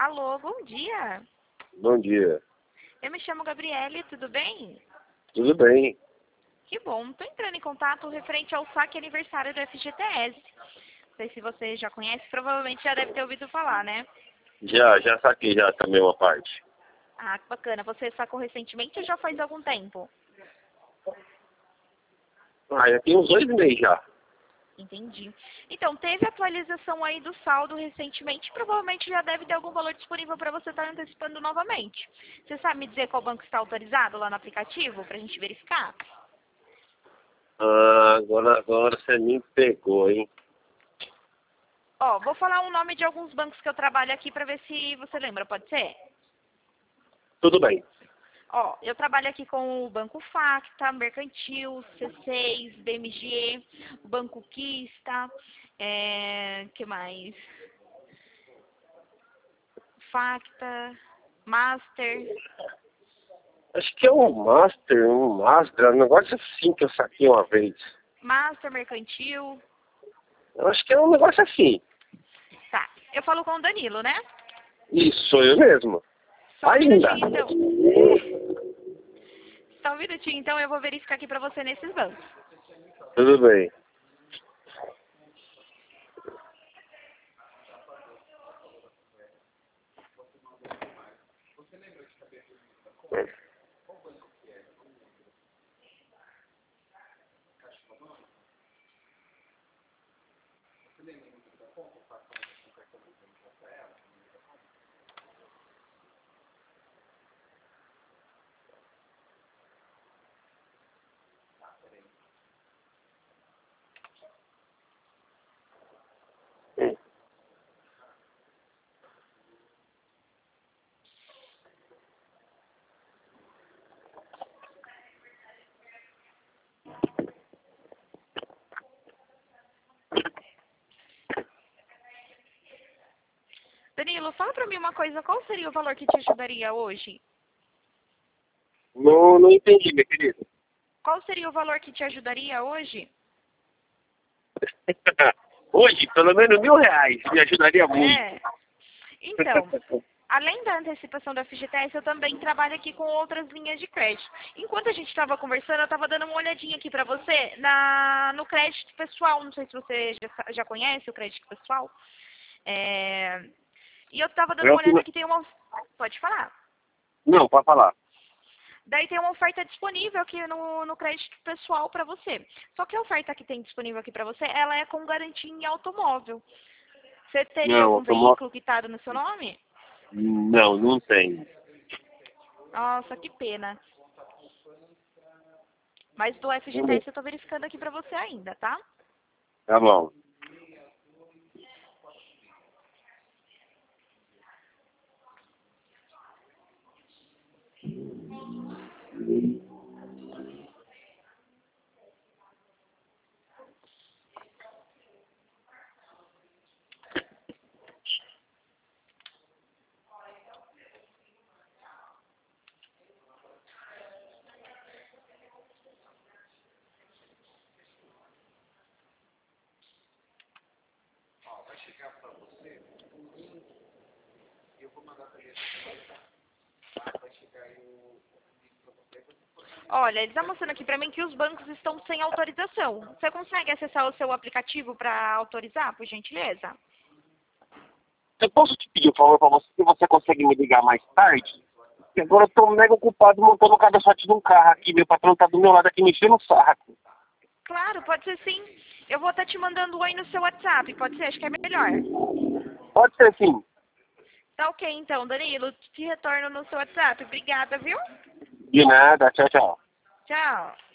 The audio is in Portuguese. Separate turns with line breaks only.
Alô, bom dia.
Bom dia.
Eu me chamo Gabriele, tudo bem?
Tudo bem?
Que bom. Estou entrando em contato referente ao saque aniversário do FGTS. Não sei se você já conhece, provavelmente já deve ter ouvido falar, né?
Já saquei já também uma parte.
Ah, que bacana. Você sacou recentemente ou já faz algum tempo?
Já tem uns 2 meses já.
Entendi. Então, teve atualização aí do saldo recentemente, provavelmente já deve ter algum valor disponível para você estar antecipando novamente. Você sabe me dizer qual banco está autorizado lá no aplicativo para a gente verificar?
Agora você me pegou, hein?
Ó, vou falar o nome de alguns bancos que eu trabalho aqui para ver se você lembra, pode ser?
Tudo bem.
Ó, eu trabalho aqui com o Banco Facta, Mercantil, C6, BMG, o Banco Quista, que mais? Facta, Master,
Acho que é um Master, um negócio assim que eu saquei uma vez.
Master Mercantil.
Eu acho que é um negócio assim.
Tá, eu falo com o Danilo, né?
Isso, sou eu mesmo.
Só um
Ainda.
minutinho, então. Só um minutinho, então eu vou verificar aqui pra você nesses bancos.
Tudo bem.
Danilo, fala pra mim uma coisa, qual seria o valor que te ajudaria hoje?
Não entendi, meu querido.
Qual seria o valor que te ajudaria hoje?
Hoje, pelo menos R$ 1.000 me ajudaria muito.
Então, além da antecipação do FGTS, eu também trabalho aqui com outras linhas de crédito. Enquanto a gente estava conversando, eu estava dando uma olhadinha aqui para você no crédito pessoal. Não sei se você já conhece o crédito pessoal. E eu estava dando uma olhada que tem uma... Pode falar.
Não, pode falar.
Daí tem uma oferta disponível aqui no crédito pessoal para você. Só que a oferta que tem disponível aqui para você, ela é com garantia em automóvel. Você teria
Não,
algum veículo quitado no seu nome?
não tem.
Nossa, que pena. Mas do FGTS eu tô verificando aqui pra você ainda, tá?
Tá bom.
Olha, eles estão mostrando aqui pra mim que os bancos estão sem autorização. Você consegue acessar o seu aplicativo pra autorizar, por gentileza?
Eu posso te pedir um favor pra você, se você consegue me ligar mais tarde? Porque agora eu tô mega ocupado montando o cabeçote de um carro aqui. Meu patrão tá do meu lado aqui me enchendo o saco.
Claro, pode ser sim. Eu vou estar te mandando um oi no seu WhatsApp, pode ser? Acho que é melhor.
Pode ser sim.
Tá ok, então, Danilo. Te retorno no seu WhatsApp. Obrigada, viu?
De nada. Tchau, tchau.
Tchau.